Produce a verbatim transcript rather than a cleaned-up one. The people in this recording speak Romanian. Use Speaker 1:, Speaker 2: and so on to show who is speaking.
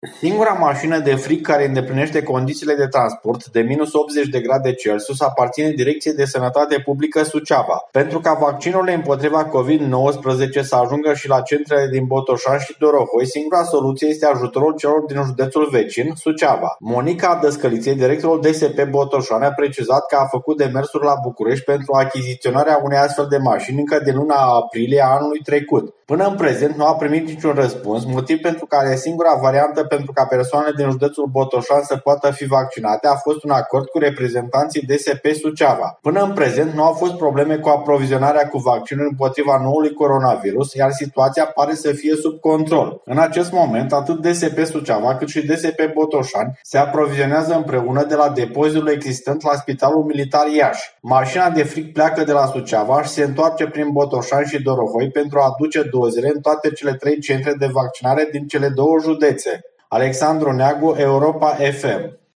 Speaker 1: Singura mașină de frig care îndeplinește condițiile de transport de minus optzeci de grade Celsius aparține Direcției de Sănătate Publică Suceava. Pentru ca vaccinurile împotriva covid nouăsprezece să ajungă și la centrele din Botoșani și Dorohoi, singura soluție este ajutorul celor din județul vecin, Suceava. Monica Dăscăliței, directorul D S P Botoșani, a precizat că a făcut demersuri la București pentru achiziționarea unei astfel de mașini încă din luna aprilie a anului trecut. Până în prezent nu a primit niciun răspuns, motiv pentru care singura variantă pentru ca persoanele din județul Botoșani să poată fi vaccinate a fost un acord cu reprezentanții D S P Suceava. Până în prezent nu au fost probleme cu aprovizionarea cu vaccinuri împotriva noului coronavirus, iar situația pare să fie sub control. În acest moment, atât D S P Suceava cât și D S P Botoșani se aprovizionează împreună de la depozitul existent la Spitalul Militar Iași. Mașina de frig pleacă de la Suceava și se întoarce prin Botoșani și Dorohoi pentru a aduce dozele în toate cele trei centre de vaccinare din cele două județe. Alexandru Neagu, Europa F M.